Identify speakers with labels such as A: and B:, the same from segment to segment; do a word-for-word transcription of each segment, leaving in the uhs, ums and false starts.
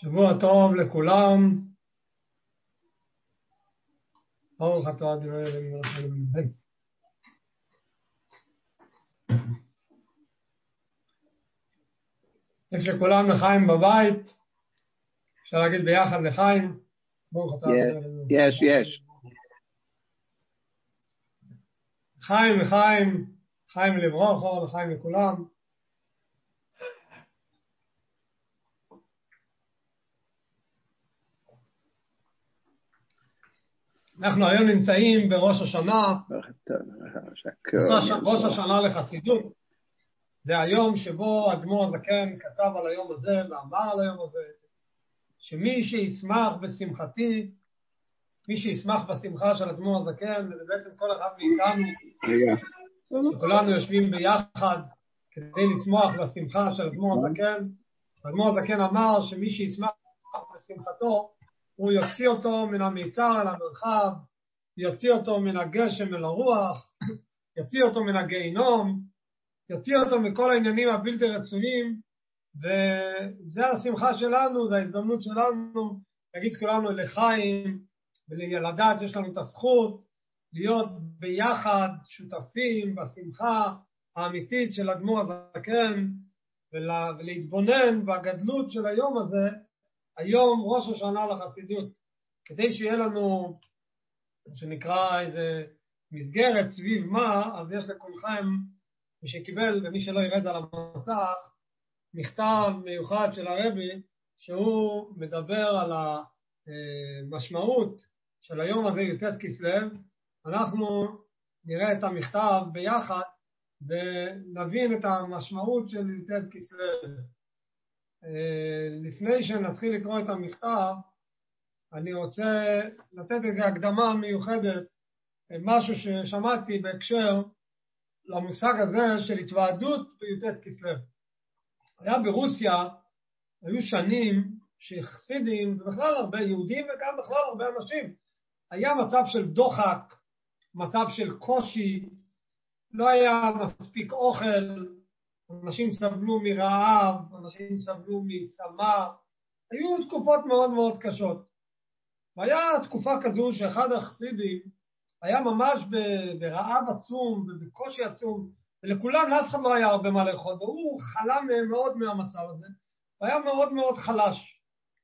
A: שבוע טוב לכולם. ברוך אתה אדוני אלוהינו מלך העולם. יש לכולם לחיים בבית. אפשר להגיד ביחד לחיים. ברוך אתה אדוני אלוהינו.
B: יש, יש.
A: חיים לחיים, חיים לברוכו, לחיים לכולם. אנחנו היום נמצאים בראש השנה, ראש השנה לחסידות. זה היום שבו האדמו"ר הזקן כתב על היום הזה ואמר על היום הזה, שמי שישמח בשמחתי, מי שישמח בשמחה של האדמו"ר הזקן, זה בעצם כל אחד מאיתנו, שכולנו יושבים ביחד כדי לשמוח בשמחה של האדמו"ר הזקן. האדמו"ר הזקן אמר שמי שישמח בשמחתו, הוא יוציא אותו מן המיצר אל המרחב, יוציא אותו מן הגשם אל הרוח, יוציא אותו מן הגיהינום, יוציא אותו מכל העניינים הבלתי רצויים, וזה השמחה שלנו, זה ההזדמנות שלנו, להגיד כולנו לחיים, ולדעת שיש לנו את הזכות, להיות ביחד שותפים בשמחה האמיתית של האדמו"ר הזקן, ולהתבונן בגדלות של היום הזה, היום ראש השנה לחסידות, כדי שיהיה לנו, שנקרא איזה מסגרת סביב מה, אז יש לכולכם, מי שקיבל ומי שלא ירד על המסך, מכתב מיוחד של הרבי, שהוא מדבר על המשמעות של היום הזה י"ט כסלו. אנחנו נראה את המכתב ביחד, ונבין את המשמעות של י"ט כסלו. לפני שנתחיל לקרוא את המכתב, אני רוצה לתת איזו הקדמה מיוחדת, משהו ששמעתי בהקשר למושג הזה של התוועדות בי"ט כסלו. היה ברוסיה, היו שנים שחסידים, ובכלל הרבה יהודים וגם בכלל הרבה אנשים, היה מצב של דוחק, מצב של קושי, לא היה מספיק אוכל, אנשים סבלו מרעב, אנשים סבלו מצמא, היו תקופות מאוד מאוד קשות. והיה תקופה כזו שאחד החסידים היה ממש ברעב עצום ובקושי עצום, ולכולם לאף אחד לא היה הרבה מה לאכול, והוא חלם מאוד מהמצב הזה, והיה מאוד מאוד חלש.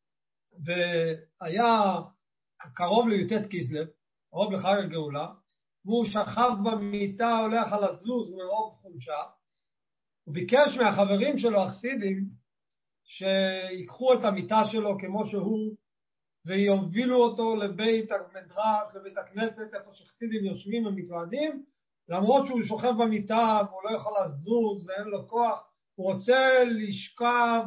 A: והיה קרוב לי"ט כסלו, קרוב לחג הגאולה, והוא שכב במיטה, הולך על הזוז מרוב חולשה, הוא ביקש מהחברים שלו, החסידים, שיקחו את המיטה שלו כמו שהוא, ויובילו אותו לבית המדרש, לבית הכנסת, איפה שחסידים יושבים ומתוועדים, למרות שהוא שוכב במיטה, והוא לא יכול לזוז ואין לו כוח, הוא רוצה לשכב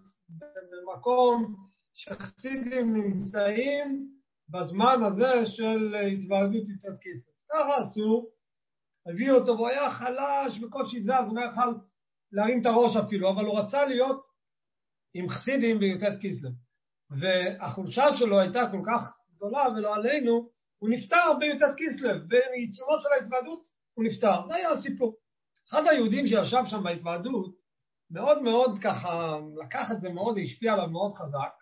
A: במקום שחסידים נמצאים בזמן הזה של התוועדות י"ט כסלו. ככה עשו, הביאו אותו, והוא היה חלש, בקושי זז, הוא לא יכול להרים את הראש אפילו, אבל הוא רצה להיות עם חסידים בי"ט כסלו. והחולשה שלו הייתה כל כך גדולה, ולא עלינו, הוא נפטר בי"ט כסלו, בעיצומו של ההתוועדות הוא נפטר. זה היה הסיפור. אחד היהודים שישב שם בהתוועדות, מאוד מאוד ככה, לקח את זה מאוד, השפיע עליו מאוד חזק,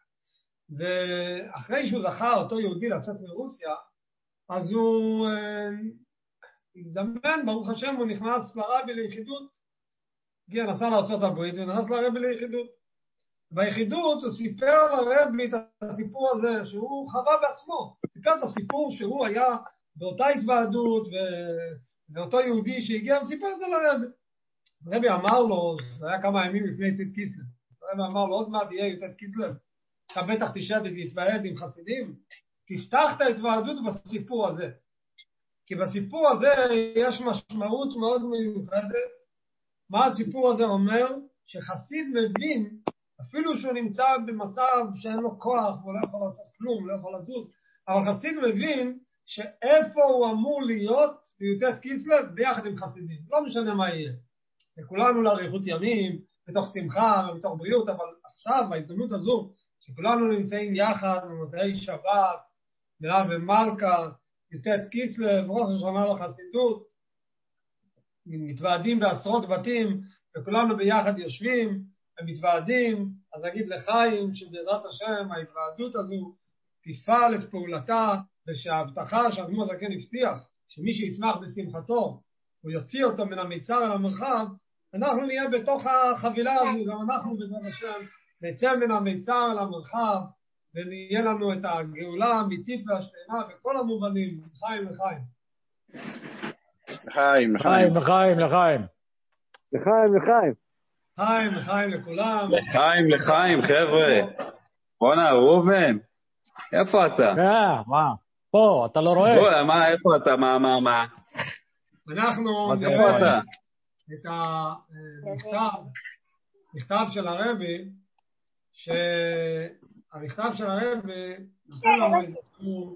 A: ואחרי שהוא זכה אותו יהודי לצאת מרוסיה, אז הוא אה, הזדמן, ברוך השם, הוא נכנס לרבי ליחידות, הגיע, נסע לארצות הברית, ונכנס לרבי ליחידות. ביחידות הוא סיפר לרבי את הסיפור הזה, שהוא חווה בעצמו. סיפר את הסיפור שהוא היה באותה התוועדות, ואותו יהודי שהגיע, וסיפר את זה לרבי. הרבי אמר לו, זה היה כמה ימים לפני י"ט כסלו, הרבי אמר לו, עוד מעט יהיה י"ט כסלו, אתה בטח תשב ותתוועד עם חסידים, תפתח את ההתוועדות בסיפור הזה. כי בסיפור הזה יש משמעות מאוד מיוחדת. מה הסיפור הזה אומר? שחסיד מבין, אפילו שהוא נמצא במצב שאין לו כוח, הוא לא יכול לעשות כלום, לא יכול לזוז, אבל חסיד מבין שאיפה הוא אמור להיות בי"ט כסלו ביחד עם חסידים. לא משנה מה יהיה. לכולנו לאריכות ימים, בתוך שמחה ובתוך בריאות, אבל עכשיו, בהזדמנות הזו, שכולנו נמצאים יחד במוצאי שבת, במלכה, י"ט כסלו, ראש השנה לחסידות, מתוועדים בעשרות בתים, וכולנו ביחד יושבים, ומתוועדים, אז נגיד לחיים שבעזרת השם ההתוועדות הזו תפעל את פעולתה, ושההבטחה שהאדמו"ר הזקן הבטיח, שמי שיצמח בשמחתו, הוא יוציא אותו מן המיצר אל המרחב, אנחנו נהיה בתוך החבילה הזו, גם אנחנו בעזרת השם נצא מן המיצר אל המרחב, ונהיה לנו את הגאולה האמיתית והשלמה בכל המובנים. לחיים, לחיים.
B: לחיים, לחיים.
C: לחיים, לחיים.
D: לחיים, לחיים.
A: לחיים, לחיים לכולם.
B: לחיים, לחיים, חבר'ה. בואנה, ראובן, איפה אתה?
C: אה, מה? פה, אתה לא רואה?
B: בוא, מה, איפה אתה? מה, מה, מה?
A: אנחנו
B: נראה
A: את המכתב, מכתב של הרבי, שהמכתב של הרבי נותן לנו איזשהו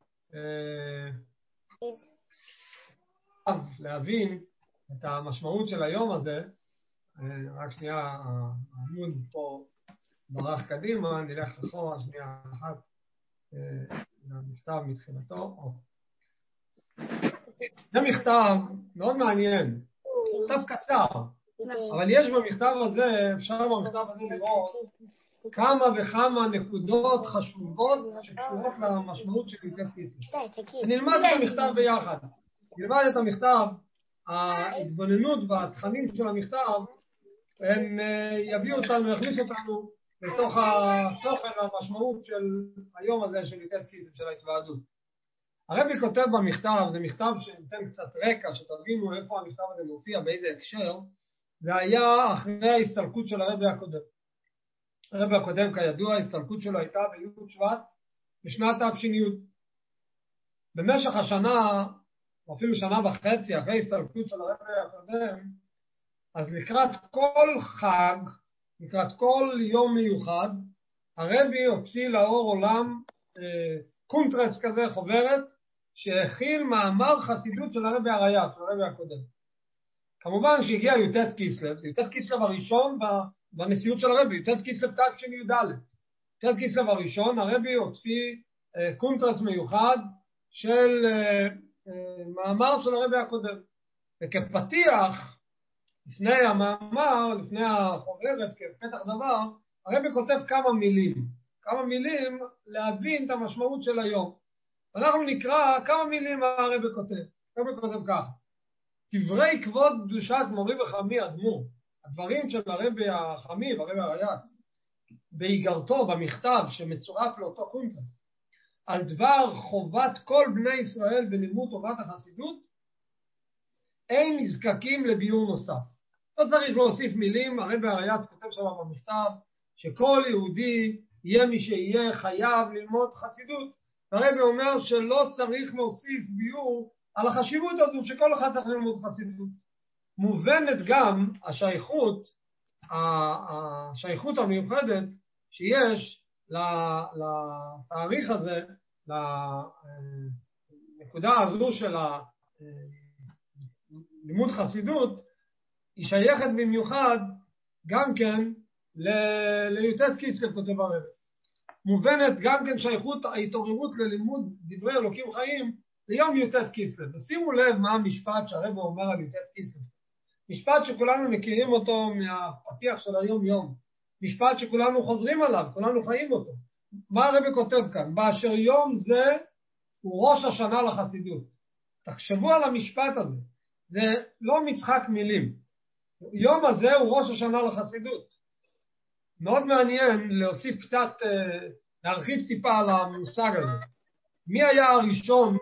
A: להבין את המשמעות של היום הזה. רק שנייה, העמוד פה ברח קדימה, נלך אחורה שנייה אחת למכתב מתחילתו. זה מכתב מאוד מעניין, מכתב קצר, אבל יש במכתב הזה, אפשר במכתב הזה לראות כמה וכמה נקודות חשובות שקשורות למשמעות של י"ט כסלו. ונלמד את המכתב ביחד. נלמד את המכתב, ההתבוננות והתכנים של המכתב, הם יביאו אותנו, יכניסו אותנו לתוך התוכן והמשמעות של היום הזה של י"ט כסלו, של ההתוועדות. הרבי כותב במכתב, זה מכתב שנותן קצת רקע, שתבינו איפה המכתב הזה מופיע, באיזה הקשר. זה היה אחרי ההסתלקות של הרבי הקודם. הרבי הקודם, כידוע, ההסתלקות שלו הייתה בי' שבט בשנת תש"י. במשך השנה, אפילו שנה וחצי אחרי ההסתלקות של הרבי הקודם, אז לקראת כל חג, לקראת כל יום מיוחד, הרבי הוציא לאור עולם אה, קונטרס כזה, חוברת, שהכיל מאמר חסידות של הרבי הריי"צ, של הרבי הקודם. כמובן שהגיע י"ט כסלו, י"ט כסלו הראשון בנשיאות של הרבי, י"ט כסלו תש"י. י"ט כסלו הראשון, הרבי הוציא אה, קונטרס מיוחד של אה, אה, מאמר של הרבי הקודם. וכפתיח, לפני המאמר, לפני החוברת, כפתח דבר, הרבי כותב כמה מילים. כמה מילים להבין את המשמעות של היום. אנחנו נקרא כמה מילים הרבי כותב. הרבי כותב כך: דברי כבוד קדושת מורי וחמי אדמו"ר, הדברים של הרבי החמי והרבי הריי"צ, באיגרתו במכתב שמצורף לאותו קונטרס, על דבר חובת כל בני ישראל בלימוד תורת החסידות, אין נזקקים לביאור נוסף. לא צריך להוסיף מילים. הרבי הריי"צ כותב שם במכתב שכל יהודי יהיה מי שיהיה חייב ללמוד חסידות. הרבי אומר שלא צריך להוסיף ביאור על החשיבות הזו שכל אחד צריך ללמוד חסידות. מובנת גם השייכות, השייכות המיוחדת שיש לתאריך הזה, לנקודה הזו של לימוד חסידות, היא שייכת במיוחד גם כן לי"ט כסלו, כותב הרבי. מובנת גם כן שייכות ההתעוררות ללימוד דברי אלוקים חיים ליום י"ט כסלו. ושימו לב מה המשפט שהרבי אומר על י"ט כסלו. משפט שכולנו מכירים אותו מהפתיח של היום יום. משפט שכולנו חוזרים עליו, כולנו חיים אותו. מה הרבי כותב כאן? באשר יום זה הוא ראש השנה לחסידות. תחשבו על המשפט הזה. זה לא משחק מילים. יום הזה הוא ראש השנה לחסידות. מאוד מעניין להוסיף קצת, להרחיב טיפה על המושג הזה. מי היה הראשון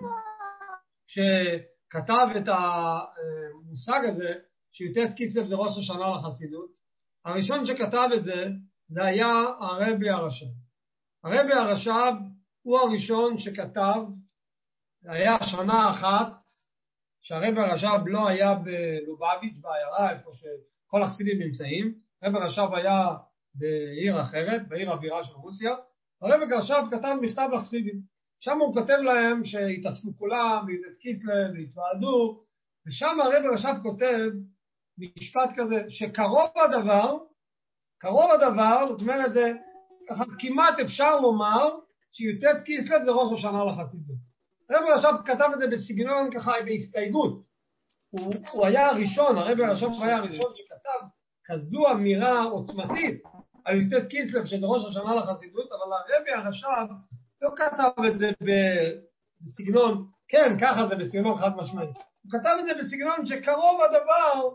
A: שכתב את המושג הזה, שי"ט כסלו זה ראש השנה לחסידות? הראשון שכתב את זה, זה היה הרבי הרש"ב. הרבי הרש"ב הוא הראשון שכתב, היה שנה אחת, שהרבי הרש"ב לא היה בלובביץ' בעיירה, איפה שכל החסידים נמצאים. הרבי הרש"ב היה בעיר אחרת, בעיר הבירה של רוסיה. הרבי הרש"ב כתב מכתב לחסידים. שם הוא כותב להם שהתאספו כולם, וי"ט כסלו, והתוועדו, ושם הרבי הרש"ב כותב משפט כזה, שקרוב הדבר, קרוב הדבר, זאת אומרת, זה ככה, כמעט אפשר לומר שי"ט כסלו זה ראש השנה לחסידות. הרבי הרש"ב כתב את זה בסגנון ככה, בהסתייגות. הוא, הוא היה הראשון, הרבי הרש"ב היה הראשון שכתב כזו אמירה עוצמתית, על י"ט כסלו של ראש השנה לחסידות, אבל הרבי הרש"ב לא כתב את זה בסגנון, כן, ככה זה בסגנון חד משמעי. הוא כתב את זה בסגנון שקרוב הדבר,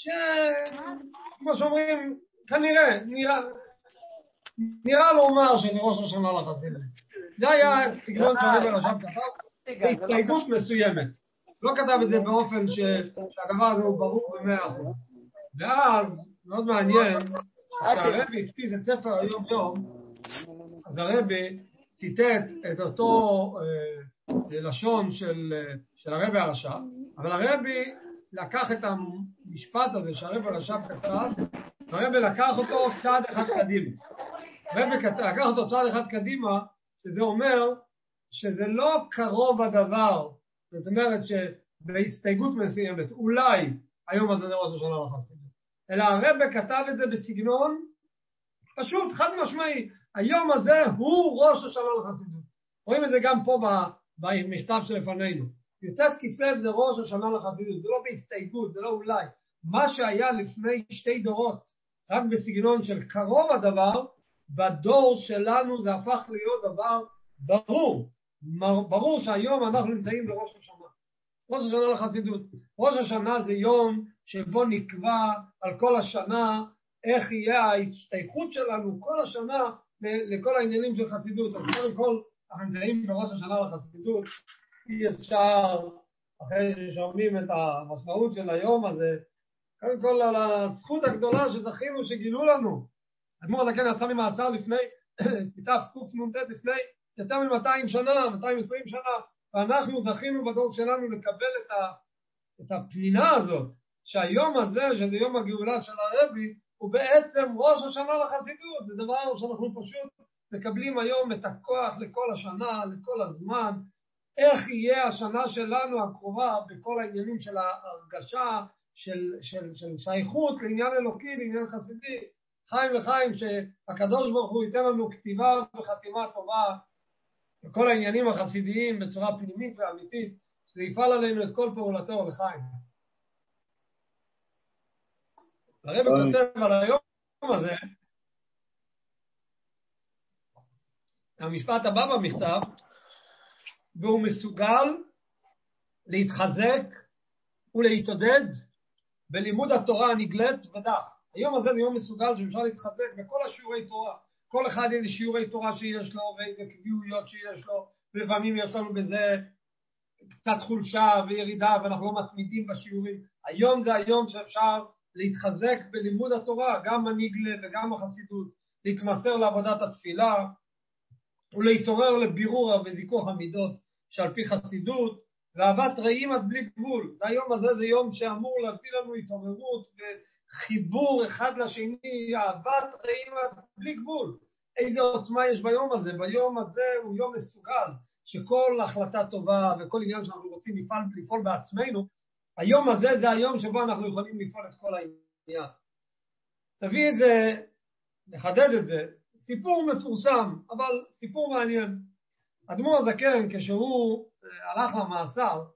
A: שכמו שאומרים, כנראה, נראה, נראה לומר שזה ראש השנה לחסידות. זה היה סגנון שהרבי הרש"ב כתב, בהסתייגות מסוימת. לא כתב את זה באופן שהדבר הזה הוא ברור במאה אחוז. ואז, מאוד מעניין, כשהרבי הדפיס את ספר היום יום, אז הרבי ציטט את אותו אה, לשון של, של הרבי הרש"ב, אבל הרבי לקח את המשפט הזה שהרבי הרש"ב כתב, והרבי לקח אותו צעד אחד קדימה. הרבי לקח אותו צעד אחד קדימה, שזה אומר שזה לא קרוב הדבר, זאת אומרת שבהסתייגות מסוימת, אולי היום הזה זה ראש השנה לחסידות, אלא הרבי כתב את זה בסגנון פשוט, חד משמעי, היום הזה הוא ראש השנה לחסידות. רואים את זה גם פה במכתב שלפנינו. י"ט כסלו זה ראש השנה לחסידות, זה לא בהסתייגות, זה לא אולי. מה שהיה לפני שתי דורות, רק בסגנון של קרוב הדבר, בדור שלנו זה הפך להיות דבר ברור. ברור שהיום אנחנו נמצאים בראש השנה. ראש השנה לחסידות. ראש השנה זה יום שבו נקבע על כל השנה איך יהיה ההשתייכות שלנו כל השנה לכל העניינים של חסידות. אז קודם כל, אנחנו נמצאים בראש השנה לחסידות, אי אפשר, אחרי ששומעים את המשמעות של היום הזה, קודם כל על הזכות הגדולה שזכינו שגילו לנו. האדמו"ר הזקן יצא ממאסר לפני, כתב קנ"ט לפני יותר מ-מאתיים שנה, מאתיים ועשרים שנה, ואנחנו זכינו בדור שלנו לקבל את, ה, את הפנינה הזאת, שהיום הזה, שזה יום הגאולה של הרבי, הוא בעצם ראש השנה לחסידות. זה דבר שאנחנו פשוט מקבלים היום את הכוח לכל השנה, לכל הזמן, איך יהיה השנה שלנו הקרובה בכל העניינים של ההרגשה, של, של, של שייכות לעניין אלוקי, לעניין חסידי. חיים וחיים, שהקדוש ברוך הוא ייתן לנו כתיבה וחתימה טובה בכל העניינים החסידיים בצורה פנימית ואמיתית, שזה יפעל עלינו את כל פעולתו לחיים. הרבי כותב על היום הזה, המשפט הבא במכתב, והוא מסוגל להתחזק ולהתעודד בלימוד התורה הנגלית ודח. היום הזה זה יום מסוגל שאפשר להתחזק בכל השיעורי תורה. כל אחד איזה שיעורי תורה שיש לו, ואיזה קביעויות שיש לו, ולפעמים יש לנו בזה קצת חולשה וירידה, ואנחנו לא מתמידים בשיעורים. היום זה היום שאפשר להתחזק בלימוד התורה, גם הנגלה וגם החסידות, להתמסר לעבודת התפילה, ולהתעורר לבירור וזיכוך המידות שעל פי חסידות, ואהבת רעים עד בלי גבול. והיום הזה זה יום שאמור להביא לנו התעוררות וחיבור אחד לשני, אהבת רעים עד בלי גבול. איזה עוצמה יש ביום הזה? ביום הזה הוא יום מסוגל, שכל החלטה טובה וכל עניין שאנחנו רוצים לפעול, לפעול בעצמנו, היום הזה זה היום שבו אנחנו יכולים לפעול את כל העניין. תביא את זה, נחדד את זה, סיפור מפורסם, אבל סיפור מעניין. האדמו"ר הזקן, כשהוא הלך למאסר,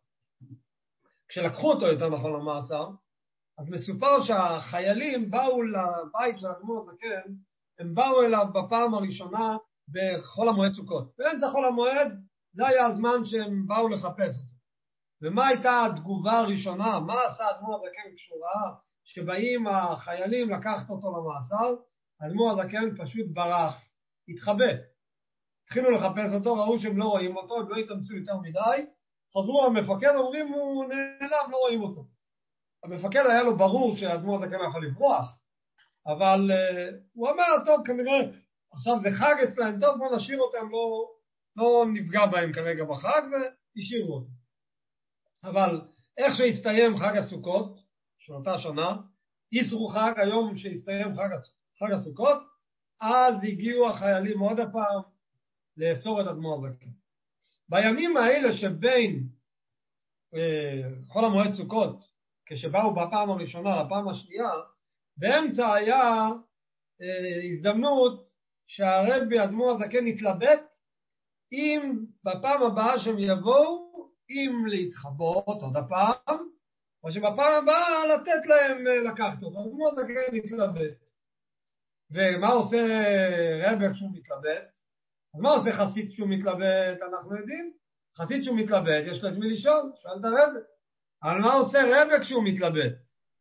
A: כשלקחו אותו יותר נכון למאסר, אז מסופר שהחיילים באו לבית של האדמו"ר הזקן, הם באו אליו בפעם הראשונה בחול המועד סוכות. באמצע חול המועד, זה היה הזמן שהם באו לחפש אותו. ומה הייתה התגובה הראשונה? מה עשה האדמו"ר הזקן כשהוא ראה שבאים החיילים לקחת אותו למאסר? האדמו"ר הזקן פשוט ברח, התחבא. התחילו לחפש אותו, ראו שהם לא רואים אותו, הם לא התאמצו יותר מדי, חזרו המפקד, אומרים הוא נעלם, לא רואים אותו. המפקד היה לו ברור שהאדמו"ר הזקן יכול לברוח, אבל uh, הוא אמר, טוב, כנראה, עכשיו זה חג אצלהם, טוב, בוא נשאיר אותם, לא, לא נפגע בהם כרגע בחג, והשאירו אותם. אבל איך שהסתיים חג הסוכות, של אותה שנה, איסרו חג, היום שהסתיים חג, חג הסוכות, אז הגיעו החיילים עוד הפעם לאסור את האדמו"ר הזקן. בימים האלה שבין אה, חול המועד סוכות, כשבאו בפעם הראשונה לפעם השנייה, באמצע היה אה, הזדמנות שהרבי האדמו"ר הזקן התלבט אם בפעם הבאה שהם יבואו, אם להתחבות עוד הפעם, או שבפעם הבאה לתת להם לקחת אותו. האדמו"ר הזקן התלבט. ומה עושה רבי כשהוא מתלבט? אז מה עושה חסיד כשהוא מתלבט? אנחנו יודעים. חסיד כשהוא מתלבט, יש לו את מי לשאול, שואל את הרבי. אבל מה עושה רבי כשהוא מתלבט?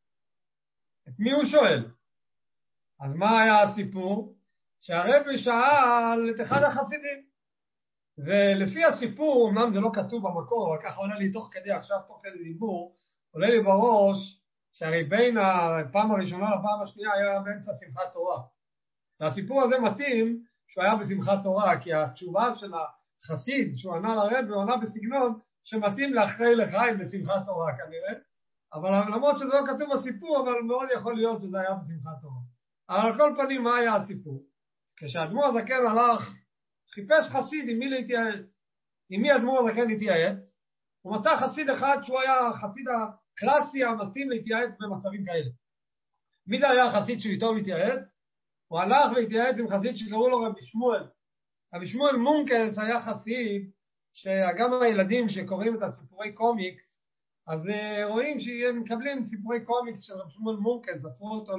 A: את מי הוא שואל? אז מה היה הסיפור? שהרבי שאל את אחד החסידים. ולפי הסיפור, אמנם זה לא כתוב במקור, אבל ככה עולה לי תוך כדי, עכשיו תוך כדי דיבור, עולה לי בראש שהרי בין הפעם הראשונה לפעם השנייה היה באמצע שמחת תורה. והסיפור הזה מתאים שהוא היה בשמחת תורה, כי התשובה של החסיד שהוא ענה לרבי, הוא ענה בסגנון שמתאים לאחרי לחיים בשמחת תורה כנראה, אבל למרות שזה לא כתוב בסיפור, אבל מאוד יכול להיות שזה היה בשמחת תורה. אבל על כל פנים, מה היה הסיפור? כשהאדמו"ר הזקן הלך, חיפש חסיד עם מי להתייעץ, עם מי האדמו"ר הזקן התייעץ, הוא מצא חסיד אחד שהוא היה החסיד הקלאסי המתאים להתייעץ במצבים כאלה. מי זה היה החסיד שהוא איתו מתייעץ? הוא הלך והתייעץ עם חסיד שקראו לו רבי שמואל. רבי שמואל מונקס היה חסיד, שגם הילדים שקוראים את הסיפורי קומיקס, אז רואים שהם מקבלים סיפורי קומיקס של רבי שמואל מונקס, דפרו אותו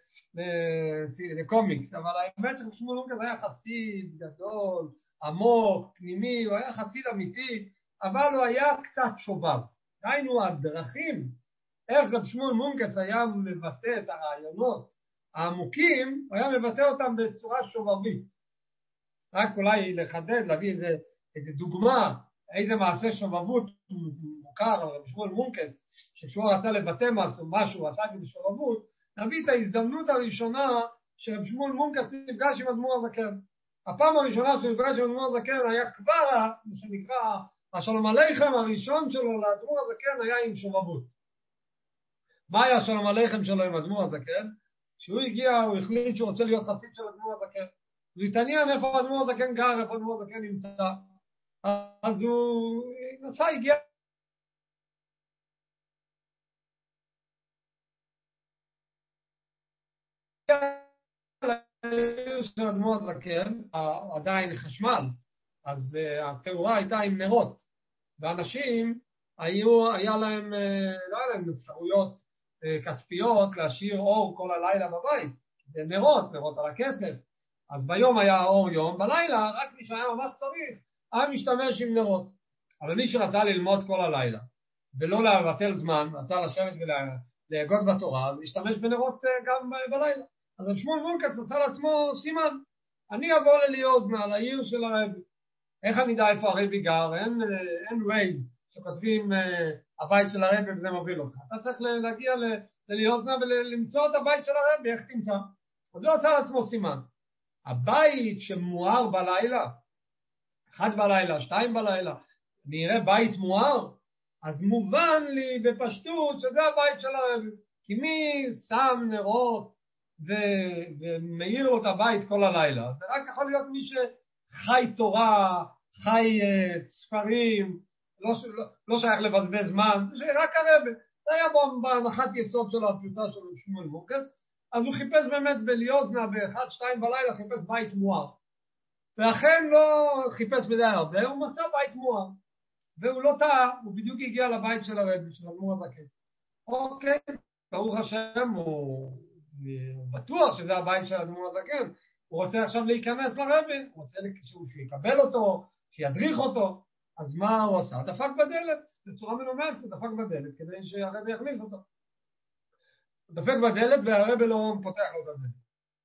A: לקומיקס, אבל האמת שרבי שמואל מונקס היה חסיד גדול, עמוק, פנימי, הוא היה חסיד אמיתי, אבל הוא היה קצת שובב. היינו הדרכים, איך רבי שמואל מונקס היה מבטא את הרעיונות העמוקים, הוא היה מבטא אותם בצורה שובבית. רק אולי לחדד, להביא איזה, איזה דוגמה, איזה מעשה שובבות מוכר על רבי שמואל מונקס, שכשהוא רצה לבטא משהו, משהו, הוא עשה את זה בשובבות, נביא את ההזדמנות הראשונה שרבי שמואל מונקס נפגש עם האדמו"ר הזקן. הפעם הראשונה שהוא נפגש עם האדמו"ר הזקן היה כבר, מה שנקרא, השלום עליכם הראשון שלו לאדמו"ר הזקן היה עם שובבות. מה היה השלום עליכם שלו עם האדמו"ר הזקן? כשהוא הגיע, הוא החליט שהוא רוצה להיות חסיד של האדמו"ר הזקן. הוא התעניין איפה האדמו"ר הזקן גר, איפה האדמו"ר הזקן נמצא. אז הוא נסע, הגיע לעיר של האדמו"ר הזקן, עדיין חשמל, אז התאורה הייתה עם נרות, ואנשים היו, היה להם, לא היה להם אפשרויות כספיות להשאיר אור כל הלילה בבית, זה נרות, נרות על הכסף, אז ביום היה אור יום, בלילה רק מי שהיה ממש צריך, היה משתמש עם נרות. אבל מי שרצה ללמוד כל הלילה, ולא לבטל זמן, רצה לשבת ולהגות בתורה, אז להשתמש בנרות גם בלילה. אז רבי שמואל מונקס עשה לעצמו סימן, אני אבוא לליוזנה, לעיר של הרבי. איך אני יודע איפה הרבי גר? אין, אין ווייז שכותבים הבית של הרבי וזה מוביל אותך. אתה צריך להגיע לליוזנה ולמצוא את הבית של הרבי, איך תמצא? אז הוא עשה לעצמו סימן. הבית שמואר בלילה, אחד בלילה, שתיים בלילה, נראה בית מואר, אז מובן לי בפשטות שזה הבית של הרבי. כי מי שם נרות ו- ומאיר לו את הבית כל הלילה? זה רק יכול להיות מי שחי תורה, חי uh, ספרים, לא, לא, לא שייך לבזבז זמן, זה רק הרבי. זה היה בהנחת יסוד של הפשוטה של שמואל מונקס, אז הוא חיפש באמת בליוזנה באחד, שתיים בלילה, חיפש בית מואר. ואכן לא חיפש בדי הרבה, הוא מצא בית מואר. והוא לא טעה, הוא בדיוק הגיע לבית של הרבי, של האדמו"ר הזקן. אוקיי, ברוך השם, הוא, הוא בטוח שזה הבית של האדמו"ר הזקן. הוא רוצה עכשיו להיכנס לרבי, הוא רוצה שהוא יקבל אותו, שידריך אותו. אז מה הוא עשה? דפק בדלת, בצורה מנומסת, דפק בדלת, כדי שהרבי יכניס אותו. הוא דפק בדלת והרבי לא פותח לו את הדלת.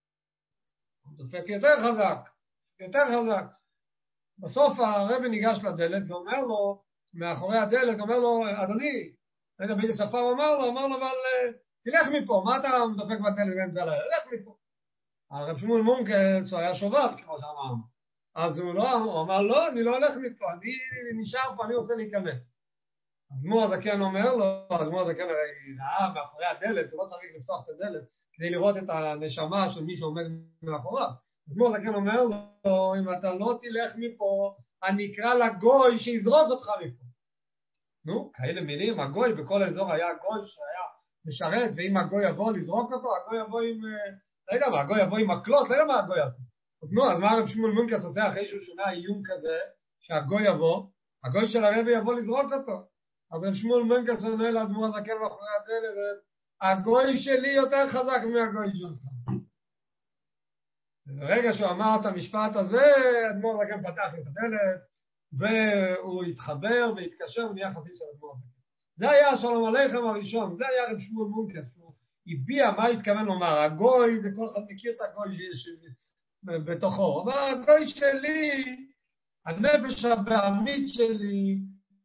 A: הוא דפק יותר חזק, יותר חזק. בסוף הרבי ניגש לדלת ואומר לו, מאחורי הדלת, אומר לו, אדוני, לא יודע באיזה שפה הוא אמר לו, אמר לו, אבל תלך מפה, מה אתה דופק בדלת באמצע הלילה? לך מפה. הרב שמואל מונקס היה שובב, כמו שאמרנו. אז הוא, לא, הוא אמר, לא, אני לא הולך מפה, אני נשאר פה, אני רוצה להיכנס. האדמו"ר הזקן אומר לו, האדמו"ר הזקן הרי ראה מאחורי הדלת, הוא לא צריך לפתוח את הדלת, כדי לראות את הנשמה של מי שעומד מאחוריו. האדמו"ר הזקן אומר לו, אם אתה לא תלך מפה, אני אקרא לגוי שיזרוק אותך מפה. נו, כאלה מילים, הגוי בכל האזור היה גוי שהיה משרת, ואם הגוי יבוא לזרוק אותו, הגוי יבוא עם, לא יודע מה, הגוי יבוא עם מקלות, לא יודע מה הגוי עושה. נו, אז מה הרב שמואל מונקס עושה אחרי שהוא שומע איום כזה, שהגוי יבוא, הגוי של הרבי יבוא לזרוק אותו. אז רב שמואל מונקס עונה לאדמו"ר הזקן מאחורי הדלת, הגוי שלי יותר חזק מהגוי שלך. ברגע שהוא אמר את המשפט הזה, אדמו"ר הזקן פתח את הדלת, והוא התחבר והתקשר ונהיה חסיד של אדמו"ר הזקן. זה היה שלום עליכם הראשון, זה היה רב שמואל מונקס, הוא הביע מה התכוון לומר, הגוי, זה כל אחד מכיר את הגוי שיש בתוכו, אבל הגוי שלי, הנפש הבעמית שלי,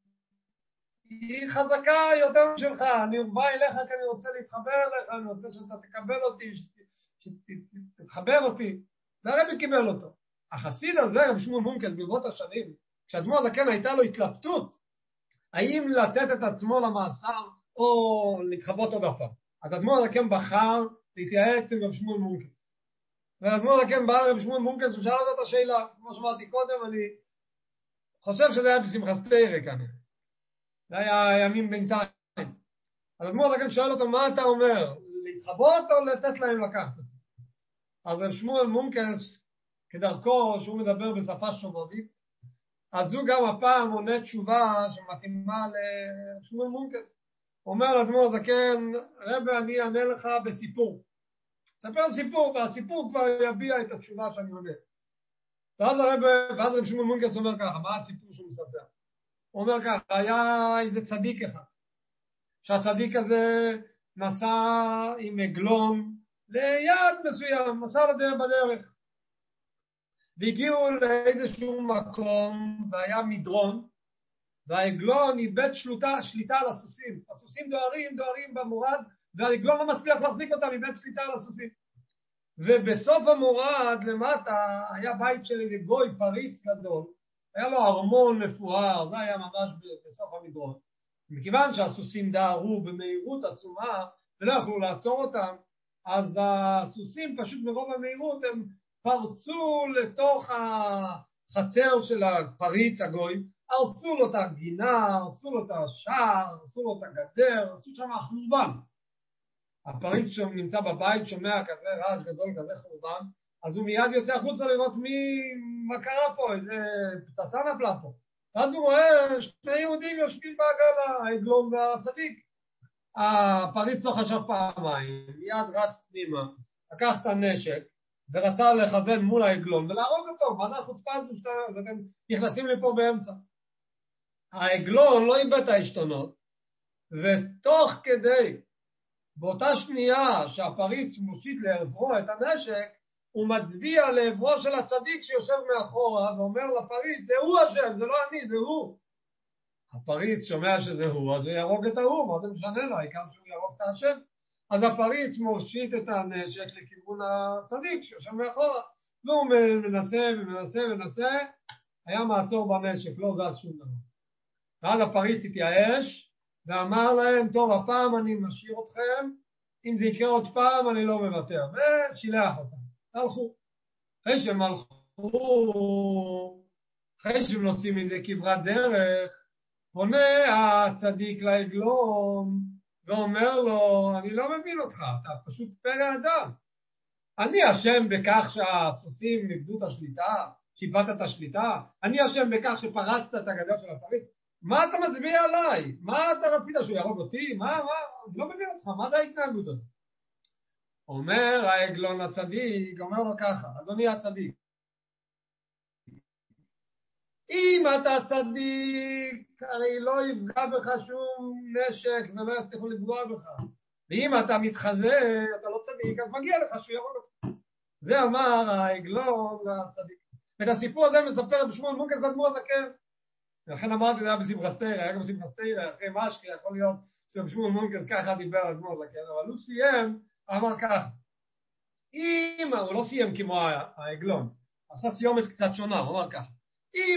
A: היא חזקה יותר שלך, אני בא אליך כי אני רוצה להתחבר אליך, אני רוצה שאתה תקבל אותי, שתתחבר אותי, והרבי קיבל אותו. החסיד הזה, רב שמואל מונקס, ברבות השנים, כשאדמו"ר הזקן הייתה לו התלבטות, האם לתת את עצמו למאסר או להתחבות עוד הפעם. אז אדמו"ר הזקן בחר להתייעץ עם רב שמואל מונקס. ואדמו"ר הזקן בא לרב שמואל מונקס ושאל אותו את השאלה, כמו שאמרתי קודם, אני חושב שזה היה בשמחת תורה כנראה. זה היה ימים בינתיים. אז אדמו"ר הזקן שואל אותו, מה אתה אומר? להתחבות או לתת להם לקחת? אז רב שמואל מונקס, כדרכו שהוא מדבר בשפה שובבית, אז הוא גם הפעם עונה תשובה שמתאימה לשמואל מונקס. הוא אומר לאדמו"ר הזקן, רבי, אני אענה לך בסיפור. ספר סיפור, והסיפור כבר יביע את התשובה שאני עונה. ואז הרבי, ואז רב שמואל מונקס אומר ככה, מה הסיפור שהוא מספר? הוא אומר ככה, היה איזה צדיק אחד, שהצדיק הזה נסע עם עגלון ליעד מסוים, נסע לדרך בדרך. והגיעו לאיזשהו מקום, והיה מדרון, והעגלון איבד שליטה, שליטה על הסוסים. הסוסים דוהרים, דוהרים במורד, והעגלון לא מצליח להחזיק אותם, איבד שליטה על הסוסים. ובסוף המורד למטה היה בית של איזה גוי פריץ גדול, היה לו ארמון מפואר, זה היה ממש בסוף המדרון. מכיוון שהסוסים דהרו במהירות עצומה, ולא יכלו לעצור אותם, אז הסוסים פשוט מרוב המהירות הם פרצו לתוך החצר של הפריץ הגוי, הרסו לו את הגינה, הרסו לו את השער, הרסו לו את הגדר, הרסו שם חורבן. הפריץ שנמצא בבית שומע כזה רעש גדול, כזה חורבן, אז הוא מיד יוצא החוצה לראות מי, מה קרה פה, איזה פצצה נפלה פה. ואז הוא רואה שני יהודים יושבים בעגלה, העגלון והצדיק. הפריץ לא חשב פעמיים, מיד רץ פנימה, לקח את הנשק, ורצה לכוון מול העגלון ולהרוג אותו. מה זה החוצפה הזו שאתם נכנסים לי פה באמצע? העגלון לא איבד את העשתונות, ותוך כדי, באותה שנייה שהפריץ מושיט לעברו את הנשק, הוא מצביע לעברו של הצדיק שיושב מאחורה, ואומר לפריץ, זה הוא השם, זה לא אני, זה הוא. הפריץ שומע שזה הוא, אז הוא ירוג את ההוא, מה זה משנה לו, העיקר שהוא ירוג את השם. אז הפריץ מושיט את הנשק לכיוון הצדיק שיושב מאחורה, והוא מנסה ומנסה ומנסה, היה מעצור בנשק, לא זז שום דבר. ואז הפריץ התייאש, ואמר להם, טוב, הפעם אני משאיר אתכם, אם זה יקרה עוד פעם אני לא מוותר, ושילח אותם. הלכו. אחרי שהם הלכו, אחרי שהם נוסעים איזה כברת דרך, פונה הצדיק לעגלון, ואומר לו, אני לא מבין אותך, אתה פשוט פרא אדם. אני אשם בכך שהסוסים נגדו את השליטה, שיבדת את השליטה, אני אשם בכך שפרצת את הגדר של הפריץ. מה אתה מצביע עליי? מה אתה רצית שהוא ירוג אותי? מה, מה? אני לא מבין אותך, מה זה ההתנהגות הזאת? אומר העגלון הצדיק, אומר לו ככה, אדוני הצדיק, אם אתה צדיק, הרי לא יפגע בך שום נשק ולא יצליחו לפגוע בך. ואם אתה מתחזה, אתה לא צדיק, אז מגיע לך שהוא ירוג אותך. זה אמר העגלון הצדיק. ואת הסיפור הזה מספר בשמואל מונקס אדמו"ר הזקן. ולכן אמרתי, זה היה בשמחת תורה, היה גם בשמחת תורה, אחרי משחי, יכול להיות שבשמואל מונקס ככה דיבר אדמו"ר הזקן, אבל הוא סיים, אמר ככה, אם, הוא לא סיים כמו העגלון, עשה סיומת קצת שונה, הוא אמר ככה, אם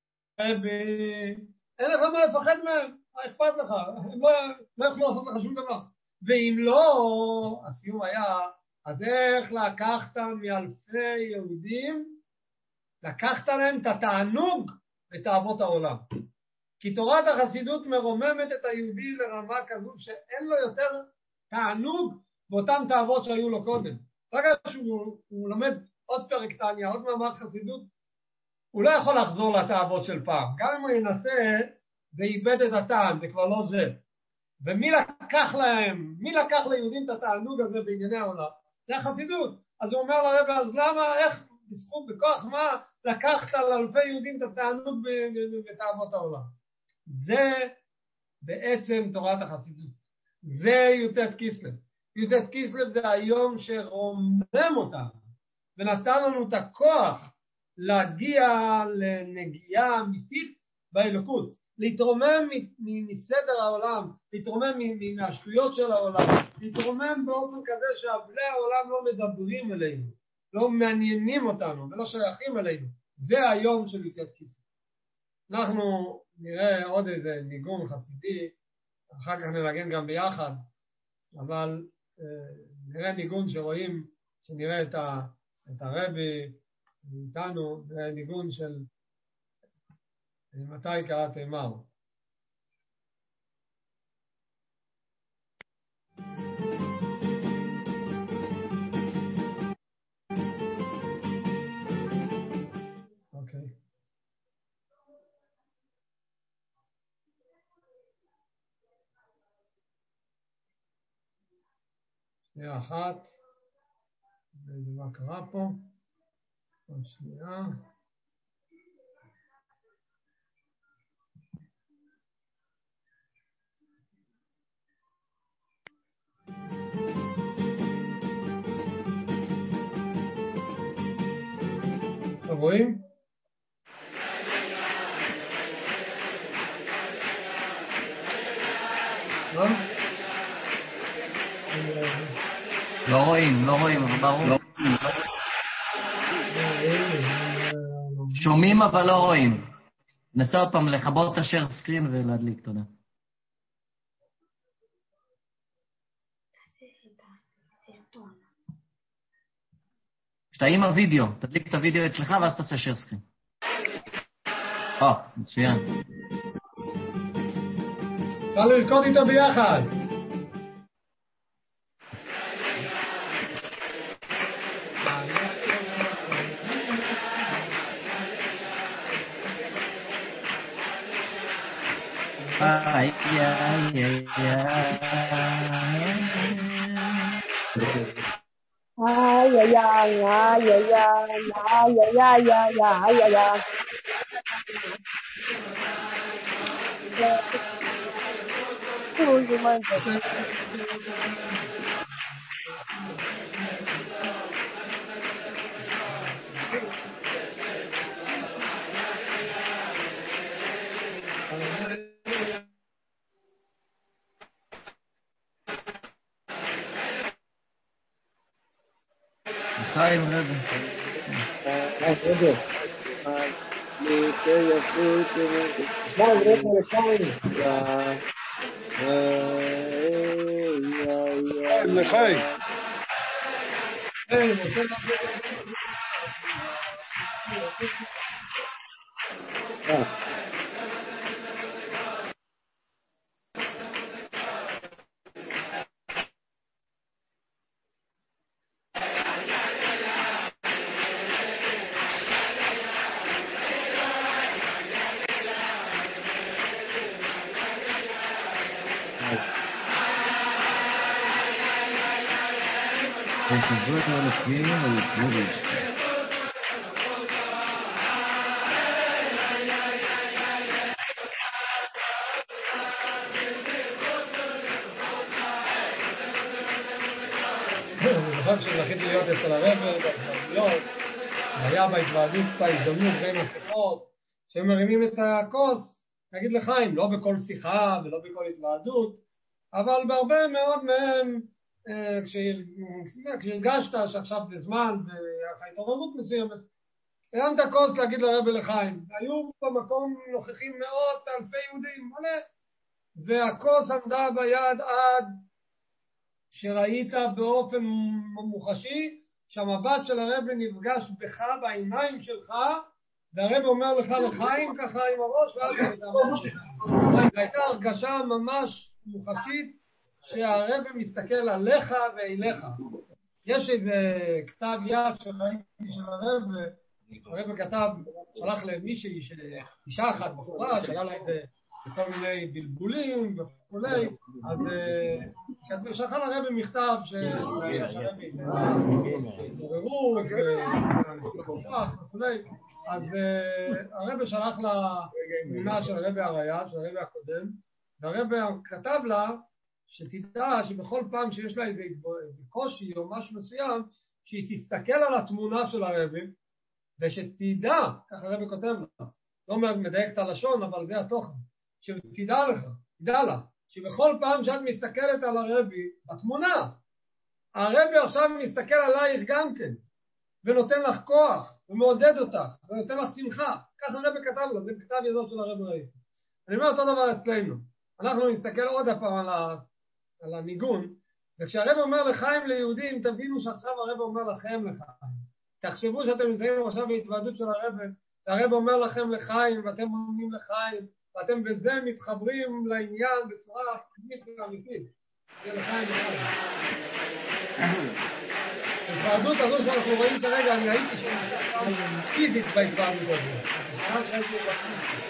A: אין לך מה לפחד מהם, מה אכפת לך, הם לא, לא יכלו לעשות לך שום דבר, ואם לא, הסיום היה, אז איך לקחת מאלפי יהודים, לקחת להם את התענוג ואת אהבות העולם. כי תורת החסידות מרוממת את היהודי לרמה כזו שאין לו יותר תענוג באותם תאוות שהיו לו קודם. רק כשהוא לומד עוד פרק תניא, עוד מאמר חסידות, הוא לא יכול לחזור לתאוות של פעם. גם אם הוא ינסה, זה איבד את הטעם, זה כבר לא זה. ומי לקח להם, מי לקח ליהודים את התענוג הזה בענייני העולם? זה החסידות. אז הוא אומר לרב, אז למה, איך, בזכות, בכוח מה, לקחת לאלפי יהודים את התענוג בתאוות העולם? זה בעצם תורת החסידות. זה י"ט כסלו. י"ט כסלו זה היום שרומם אותנו, ונתן לנו את הכוח להגיע לנגיעה אמיתית באלוקות, להתרומם מסדר העולם, להתרומם מהשטויות של העולם, להתרומם באופן כזה שאבלי העולם לא מדברים אלינו, לא מעניינים אותנו ולא שייכים אלינו. זה היום של י"ט כסלו. אנחנו נראה עוד איזה ניגון חסידי, אחר כך נלגן גם ביחד, אבל אה, נראה ניגון שרואים, שנראה את, ה, את הרבי איתנו, זה ניגון של מתי קראת אמר. אוקיי. שנייה אחת, ואיזה מה קרה פה, עוד שנייה. אתם רואים? מה?
E: לא רואים, לא רואים, ברור. שומעים אבל לא רואים. נסה עוד פעם לחבות את השאר סקרין ולהדליק, תודה. שאתה עם הוידאו, תדליק את הוידאו אצלך ואז תעשה share screen. או, מצוין.
A: אפשר לרקוד איתו ביחד.
E: איי, איי, איי,
F: Ay, ay, ay, ay, ay, ay, ay, ay, ay, ay, ay, ay. Uy, qué mal.
E: חיים רבי.
D: רבי. ליטי יפות. מה, רבי לחיים.
B: לחיים.
E: חזרו את האלפים ולפלוביץ'.
A: אני זוכר שזכיתי להיות אצל הרב בהתוועדויות, היה בהתוועדות בהזדמנות בין השיחות, שהם מרימים את הכוס, נגיד לחיים, לא בכל שיחה ולא בכל התוועדות, אבל בהרבה מאוד מהם, כשהרגשת שעכשיו זה זמן וההתעוררות מסוימת, הרמת הכוס להגיד לרב לחיים. היו במקום נוכחים מאות אלפי יהודים, מלא, והכוס עמדה ביד עד שראית באופן מוחשי שהמבט של הרב נפגש בך בעיניים שלך, והרב אומר לך לחיים ככה עם הראש, ואז הייתה ממש הייתה הרגשה ממש מוחשית שהרב מסתכל עליך ואליך. יש איזה כתב יד שראיתי של הרב, הרב כתב, שלח למישהי, אישה אחת בחורה, שהיה לה איזה וכל מיני בלבולים וכולי, אז שלחה לרבי מכתב שהרבי התעוררות וכולי, אז הרבי שלח לה תמונה של הרבי הריי"ד, של הרבי הקודם, והרבי כתב לה שתדע שבכל פעם שיש לה איזה קושי או משהו מסוים, שהיא תסתכל על התמונה של הרבי, ושתדע, ככה הרבי כותב לה, לא מדייק את הלשון, אבל זה התוכן, שתדע לך, תדע לה, שבכל פעם שאת מסתכלת על הרבי, התמונה, הרבי עכשיו מסתכל עלייך גם כן, ונותן לך כוח, ומעודד אותך, ונותן לך שמחה, ככה הרבי כתב לה, זה בכתב ידו של הרבי ראי. אני אומר אותו דבר אצלנו, אנחנו נסתכל עוד הפעם על, ה, על הניגון, וכשהרבי אומר לחיים ליהודים, תבינו שעכשיו הרבי אומר לכם לחיים. תחשבו שאתם נמצאים עכשיו בהתוועדות של הרבי, והרבי אומר לכם לחיים, ואתם עונים לחיים, ואתם בזה מתחברים לעניין בצורה פנימית ואמיתית. זה לחיים לחיים. ההתוועדות הזו שאנחנו רואים כרגע, אני הייתי שם פיזית בהתוועדות הזו. אני חושב שהייתי בפיזית.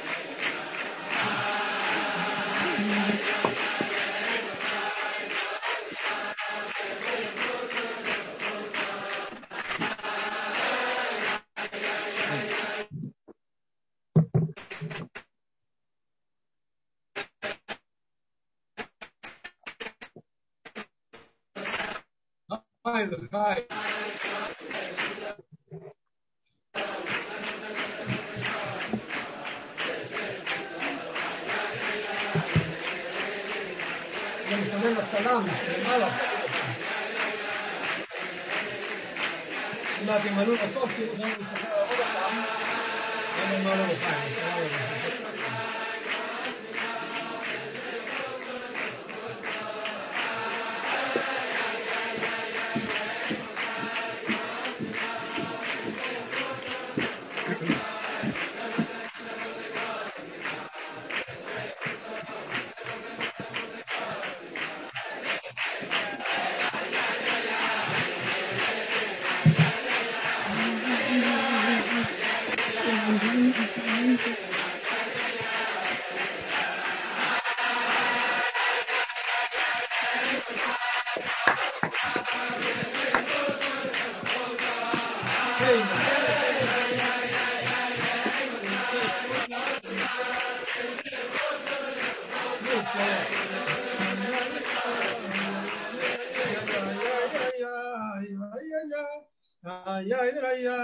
A: חי וחי. זה מתכוון לצלם, למעלה. אם אתם עלו לטוב, תראו שאני מסתכל על עוד הפעם, אני אומר לו לחיים. Yeah, yeah, yeah, yeah.